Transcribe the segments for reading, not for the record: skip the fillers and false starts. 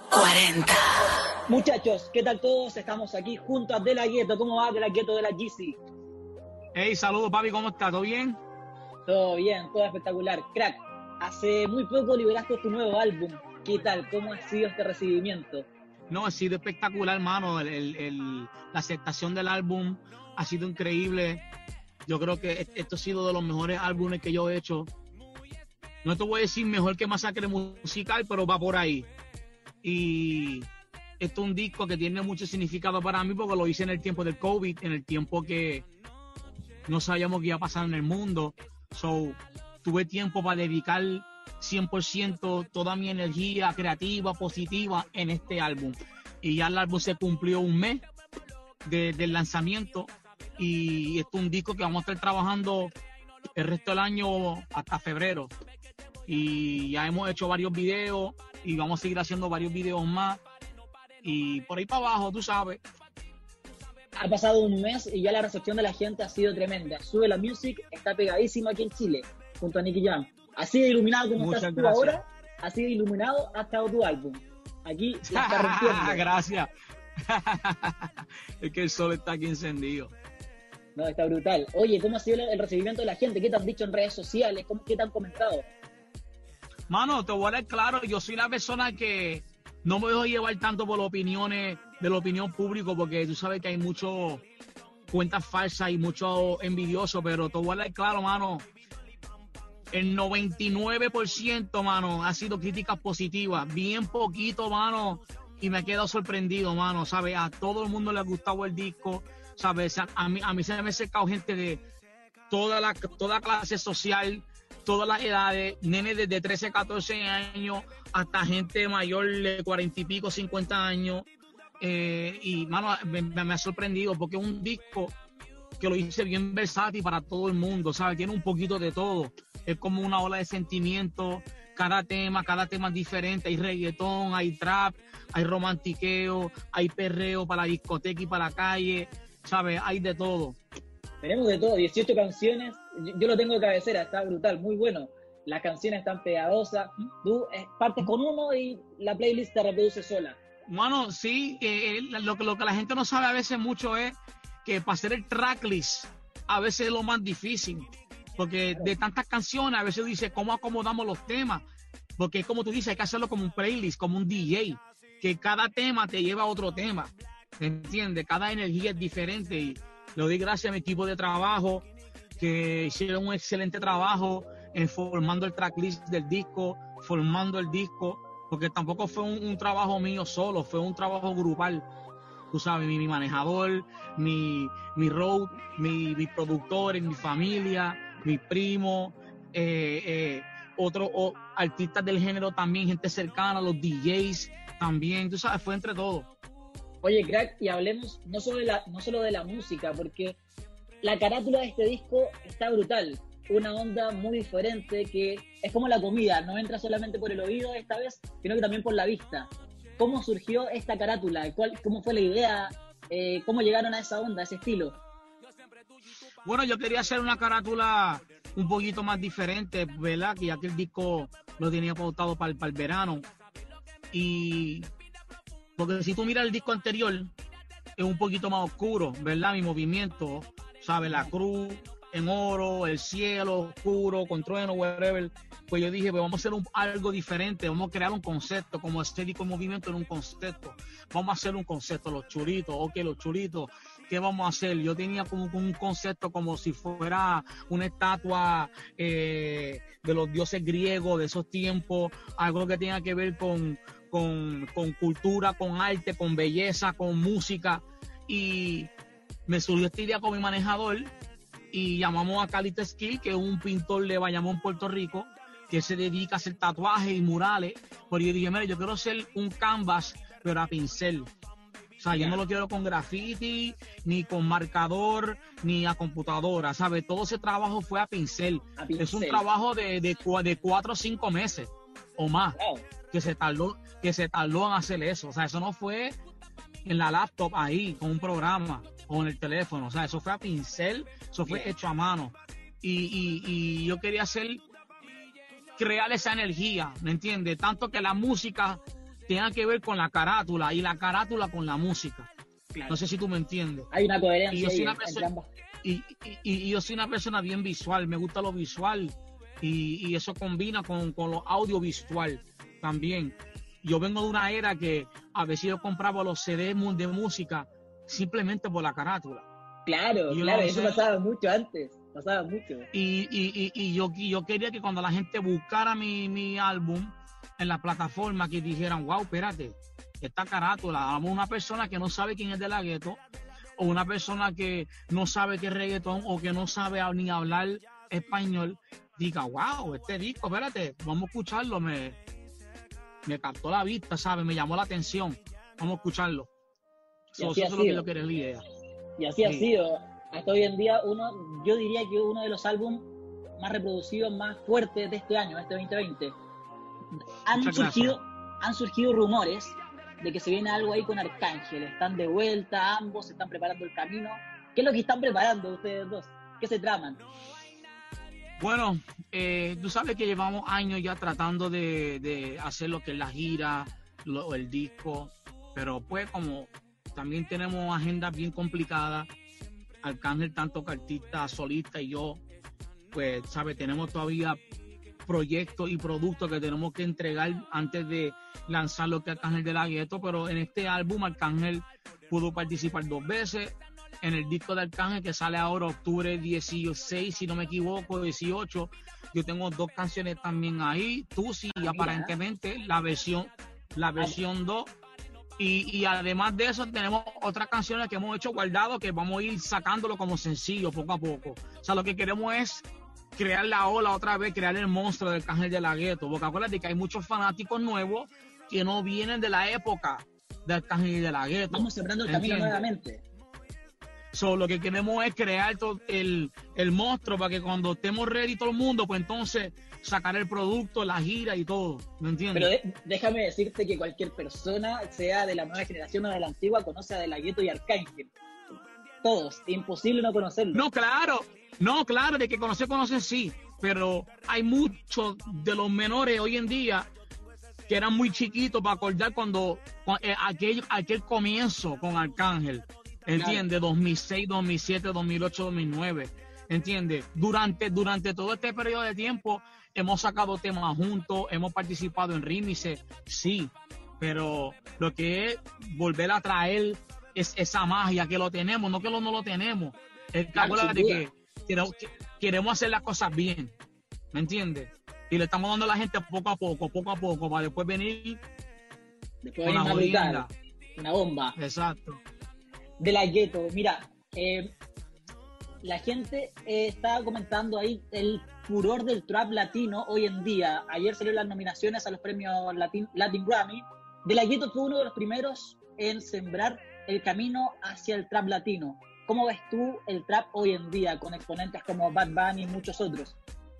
40. Muchachos, ¿qué tal todos? Estamos aquí junto a De La Ghetto. ¿Cómo va De La Ghetto de la GC? Hey, saludos papi, ¿cómo estás? ¿Todo bien? Todo bien, todo espectacular. Crack, hace muy poco liberaste tu nuevo álbum. ¿Qué tal? ¿Cómo ha sido este recibimiento? No, ha sido espectacular, hermano. La aceptación del álbum ha sido increíble. Yo creo que esto ha sido de los mejores álbumes que yo he hecho. No te voy a decir mejor que Masacre Musical, pero va por ahí. Y esto es un disco que tiene mucho significado para mí porque lo hice en el tiempo del COVID, en el tiempo que no sabíamos qué iba a pasar en el mundo. So, tuve tiempo para dedicar 100% toda mi energía creativa, positiva en este álbum. Y ya el álbum se cumplió un mes del lanzamiento y esto es un disco que vamos a estar trabajando el resto del año hasta febrero. Y ya hemos hecho varios videos y vamos a seguir haciendo varios videos más. Y por ahí para abajo, tú sabes. Ha pasado un mes y ya la recepción de la gente ha sido tremenda. Sube la Music está pegadísimo aquí en Chile, junto a Nicky Jam. Así de iluminado como Muchas estás tú gracias. ahora, así de iluminado ha estado tu álbum. Aquí la está rompiendo. Gracias. Es que el sol está aquí encendido. No, está brutal. Oye, ¿cómo ha sido el recibimiento de la gente? ¿Qué te han dicho en redes sociales? ¿Qué te han comentado? Mano, te voy a dar claro, yo soy una persona que no me dejo llevar tanto por las opiniones de la opinión pública, porque tú sabes que hay muchas cuentas falsas y mucho envidioso, pero te voy a dar claro, mano, el 99%, mano, ha sido críticas positivas, bien poquito, mano, y me he quedado sorprendido, mano, ¿sabes? A todo el mundo le ha gustado el disco, ¿sabes? A mí se me ha acercado gente de toda clase social, todas las edades, nenes desde 13, 14 años hasta gente mayor de 40 y pico, 50 años. Y, mano, me ha sorprendido porque es un disco que lo hice bien versátil para todo el mundo, ¿sabes? Tiene un poquito de todo. Es como una ola de sentimientos. Cada tema es diferente. Hay reggaetón, hay trap, hay romantiqueo, hay perreo para la discoteca y para la calle, ¿sabes? Hay de todo. Tenemos de todo, 18 canciones. Yo lo tengo de cabecera, está brutal, muy bueno. Las canciones están pegajosas. Tú partes con uno y la playlist te reproduce sola. Bueno, sí, lo que la gente no sabe a veces mucho es que para hacer el tracklist a veces es lo más difícil. Porque de tantas canciones a veces dice cómo acomodamos los temas. Porque como tú dices, hay que hacerlo como un playlist, como un DJ. Que cada tema te lleva a otro tema. ¿Entiendes? Cada energía es diferente y le doy gracias a mi equipo de trabajo que hicieron un excelente trabajo en formando el tracklist del disco, formando el disco, porque tampoco fue un trabajo mío solo, fue un trabajo grupal. Tú sabes, mi manejador, mi road, mis productores, mi familia, mi primo, otros artistas del género también, gente cercana, los DJs también, tú sabes, fue entre todos. Oye, Crack, y hablemos no solo de la música, porque la carátula de este disco está brutal. Una onda muy diferente que es como la comida, no entra solamente por el oído esta vez, sino que también por la vista. ¿Cómo surgió esta carátula? ¿Cómo fue la idea? ¿Cómo llegaron a esa onda, a ese estilo? Bueno, yo quería hacer una carátula un poquito más diferente, ¿verdad? Que ya que el disco lo tenía pautado para el verano. Y porque si tú miras el disco anterior, es un poquito más oscuro, ¿verdad? Mi movimiento, ¿sabes? La cruz en oro, el cielo oscuro, con trueno, whatever. Pues yo dije, pues vamos a hacer algo diferente, vamos a crear un concepto, como este disco en movimiento era un concepto. Vamos a hacer un concepto, los churitos, los churitos, ¿qué vamos a hacer? Yo tenía como un concepto como si fuera una estatua de los dioses griegos de esos tiempos, algo que tenga que ver con cultura, con arte, con belleza, con música. Y me surgió esta idea con mi manejador y llamamos a Calito Skill, que es un pintor de Bayamón, Puerto Rico, que se dedica a hacer tatuajes y murales. Pero yo dije, mira, yo quiero hacer un canvas, pero a pincel. O sea, yo no lo quiero con graffiti, ni con marcador, ni a computadora, ¿sabes? Todo ese trabajo fue a pincel. Es un trabajo de 4 o 5 meses o más. Wow. que se tardó en hacer eso. O sea, eso no fue en la laptop ahí, con un programa, o en el teléfono. O sea, eso fue a pincel, eso fue hecho a mano. Y yo quería crear esa energía, ¿me entiendes? Tanto que la música tenga que ver con la carátula y la carátula con la música. Claro. No sé si tú me entiendes. Hay una coherencia Y yo soy ahí una entre persona, ambas. y yo soy una persona bien visual, me gusta lo visual y eso combina con lo audiovisual también. Yo vengo de una era que a veces yo compraba los CDs de música simplemente por la carátula. Claro, Y claro, no eso sé, pasaba mucho antes, pasaba mucho. y yo quería que cuando la gente buscara mi álbum en la plataforma, que dijeran, wow, espérate, esta carátula, a una persona que no sabe quién es De La Ghetto, o una persona que no sabe qué es reggaetón, o que no sabe ni hablar español, diga, wow, este disco, espérate, vamos a escucharlo, me captó la vista, ¿sabes? Me llamó la atención, vamos a escucharlo. Y Eso así ha es lo que sido. yo quería, la idea. Y así ha Sí, sido. Hasta hoy en día, yo diría que uno de los álbumes más reproducidos, más fuertes de este año, este 2020. Han muchas gracias. surgido rumores de que se viene algo ahí con Arcángel. Están de vuelta, ambos están preparando el camino. ¿Qué es lo que están preparando ustedes dos? ¿Qué se traman? Bueno, tú sabes que llevamos años ya tratando de hacer lo que es la gira, el disco, pero pues como también tenemos agendas bien complicadas, Arcángel tanto que artista, solista y yo, pues, ¿sabes? Tenemos todavía proyectos y productos que tenemos que entregar antes de lanzar lo que es Arcángel de la Ghetto, pero en este álbum Arcángel pudo participar 2 veces. En el disco de Arcángel que sale ahora octubre 16, si no me equivoco, 18, yo tengo 2 canciones también ahí, Tusi y aparentemente la versión 2. Y además de eso tenemos otras canciones que hemos hecho guardado que vamos a ir sacándolo como sencillo poco a poco. O sea, lo que queremos es crear la ola otra vez, crear el monstruo del Arcángel de la Ghetto, porque acuérdate que hay muchos fanáticos nuevos que no vienen de la época del Arcángel de la Ghetto. Vamos sembrando el camino nuevamente. So, lo que queremos es crear todo el monstruo para que cuando estemos ready todo el mundo, pues entonces sacar el producto, la gira y todo, ¿me entiendes? Pero déjame decirte que cualquier persona, sea de la nueva generación o de la antigua, conoce a De La Ghetto y Arcángel. Todos, imposible no conocerlo. No, claro, de que conocen sí, pero hay muchos de los menores hoy en día que eran muy chiquitos para acordar cuando aquel comienzo con Arcángel. ¿Entiendes? Claro. 2006, 2007, 2008, 2009. ¿Entiendes? Durante todo este periodo de tiempo hemos sacado temas juntos, hemos participado en remixes, sí, pero lo que es volver a traer es esa magia que lo tenemos, no que no lo tenemos. Acuérdate que queremos hacer las cosas bien, ¿me entiendes? Y le estamos dando a la gente poco a poco, para después venir con una jodida, una bomba. Exacto. De La Ghetto, mira, la gente estaba comentando ahí el furor del trap latino hoy en día. Ayer salieron las nominaciones a los premios Latin Grammy. De La Ghetto fue uno de los primeros en sembrar el camino hacia el trap latino. ¿Cómo ves tú el trap hoy en día con exponentes como Bad Bunny y muchos otros?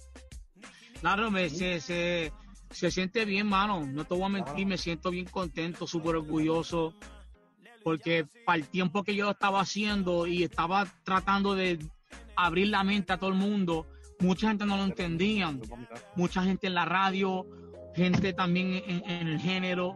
Claro, se siente bien, mano. No te voy a mentir, me siento bien contento, súper orgulloso. Porque para el tiempo que yo lo estaba haciendo y estaba tratando de abrir la mente a todo el mundo, mucha gente no lo entendía. Mucha gente en la radio, gente también en el género,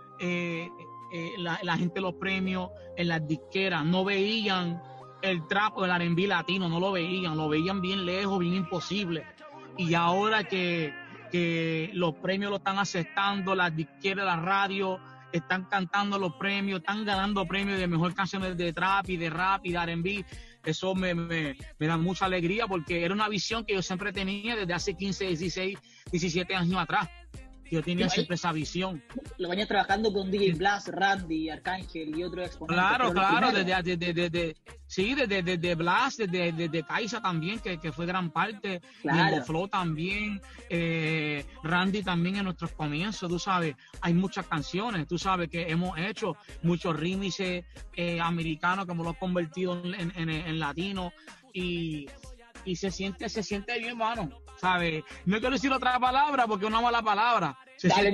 la gente de los premios, en las disqueras, no veían el trap o el R&B latino, no lo veían bien lejos, bien imposible. Y ahora que los premios lo están aceptando, las disqueras, la radio, están cantando los premios, están ganando premios de mejor canciones de trap y de rap y de R&B. Eso me da mucha alegría porque era una visión que yo siempre tenía desde hace 15, 16, 17 años atrás. Yo tenía siempre esa visión. Lo venía trabajando con DJ Blast, Randy, Arcángel y otros exponentes. Claro, desde Blast, desde Kaisa también, que fue gran parte, claro. Flow también, Randy también en nuestros comienzos, tú sabes, hay muchas canciones, tú sabes que hemos hecho muchos remixes americanos que hemos los convertido en latino y se siente bien, mano, ¿sabes? No quiero decir otra palabra porque es una mala palabra. Se siente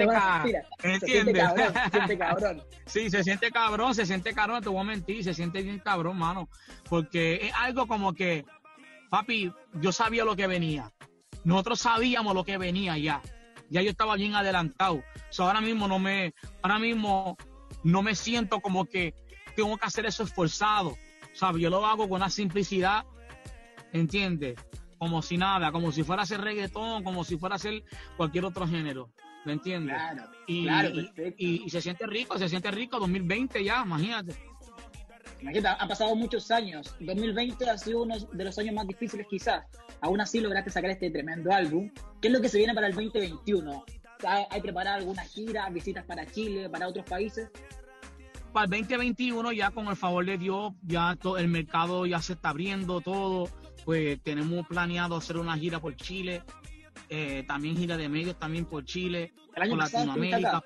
cabrón. Sí, se siente cabrón, te voy a mentir, se siente bien cabrón, mano. Porque es algo como que, papi, yo sabía lo que venía. Nosotros sabíamos lo que venía ya. ya yo estaba bien adelantado. So, ahora mismo no me siento como que tengo que hacer eso esforzado, ¿sabes? Yo lo hago con una simplicidad, ¿entiendes? Como si nada, como si fuera a hacer reggaetón, como si fuera a hacer cualquier otro género, ¿me entiendes? Claro, Y, claro, y, perfecto. y se siente rico, 2020 ya, imagínate. Imagínate, han pasado muchos años. 2020 ha sido uno de los años más difíciles quizás. Aún así lograste sacar este tremendo álbum. ¿Qué es lo que se viene para el 2021? ¿Hay preparada alguna gira, visitas para Chile, para otros países? Para el 2021 ya con el favor de Dios, ya todo el mercado ya se está abriendo todo, pues tenemos planeado hacer una gira por Chile, también gira de medios también por Chile, El año por pasado Latinoamérica,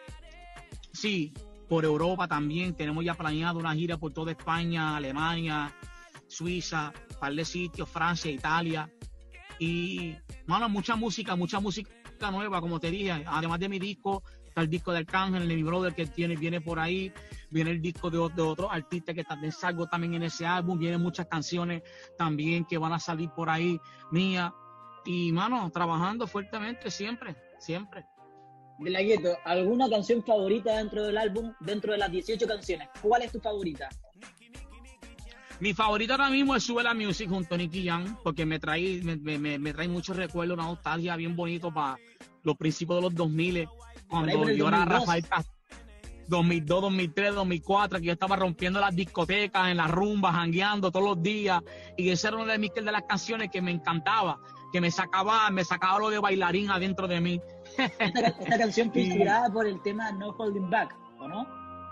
sí, por Europa también, tenemos ya planeado una gira por toda España, Alemania, Suiza, un par de sitios, Francia, Italia, y mano, mucha música nueva, como te dije, además de mi disco, está el disco de Arcángel, de mi brother que viene por ahí, viene el disco de otros artistas que también salgo también en ese álbum, vienen muchas canciones también que van a salir por ahí mías, y mano, trabajando fuertemente siempre. De la Gueto, ¿alguna canción favorita dentro del álbum, dentro de las 18 canciones? ¿Cuál es tu favorita? Mi favorita ahora mismo es Sube la Music junto a Nicky Jam, porque me trae muchos recuerdos, una nostalgia bien bonito para los principios de los 2000, cuando yo era Rafael Castro, 2002, 2003, 2004, que yo estaba rompiendo las discotecas, en las rumbas, jangueando todos los días, y esa era una de las canciones que me encantaba, que me sacaba lo de bailarín adentro de mí. Esta canción fue inspirada por el tema No Holding Back, ¿o no?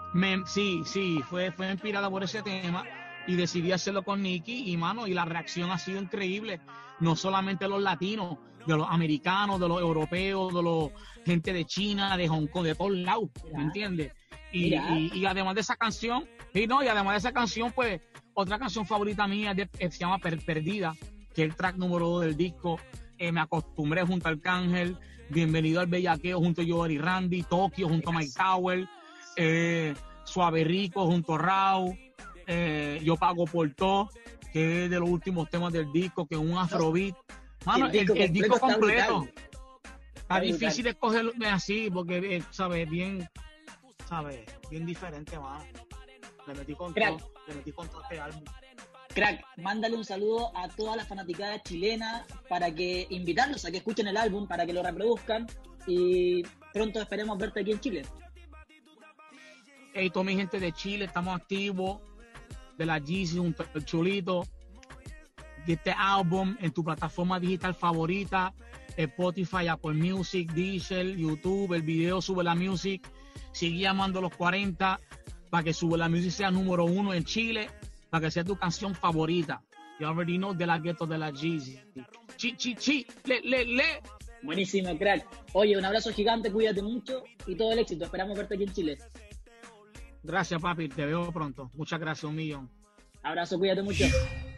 Sí, fue inspirada por ese tema y decidí hacerlo con Nicky y mano, y la reacción ha sido increíble, no solamente de los latinos, de los americanos, de los europeos, de los gente de China, de Hong Kong, de todos lados, ¿me entiendes? Y además de esa canción, pues otra canción favorita mía se llama Perdida, que es el track número 2 del disco. Me acostumbré junto a Arcángel, Bienvenido al Bellaqueo junto a Joel y Randy, Tokio junto a Mike Tower, Suave Rico junto a Rau, Yo Pago por Todo, que es de los últimos temas del disco, que es un afrobeat. Mano, el disco completo. Está difícil escogerlo así, porque, ¿sabes? Bien diferente, mano. Le metí con todo este álbum. Crack, mándale un saludo a todas las fanaticadas chilenas para que invitarlos a que escuchen el álbum, para que lo reproduzcan y pronto esperemos verte aquí en Chile. Hey, toda mi gente de Chile, estamos activos, de la Yeezy junto al Chulito, de este álbum en tu plataforma digital favorita, Spotify, Apple Music, Deezer, YouTube, el video Sube la Music, sigue llamando los 40 para que Sube la Music sea número 1 en Chile, para que sea tu canción favorita. You already know, De La Gueto, de la Yeezy. Le. Buenísimo, crack. Oye, un abrazo gigante, cuídate mucho y todo el éxito. Esperamos verte aquí en Chile. Gracias, papi. Te veo pronto. Muchas gracias, 1 millón. Abrazo, cuídate mucho.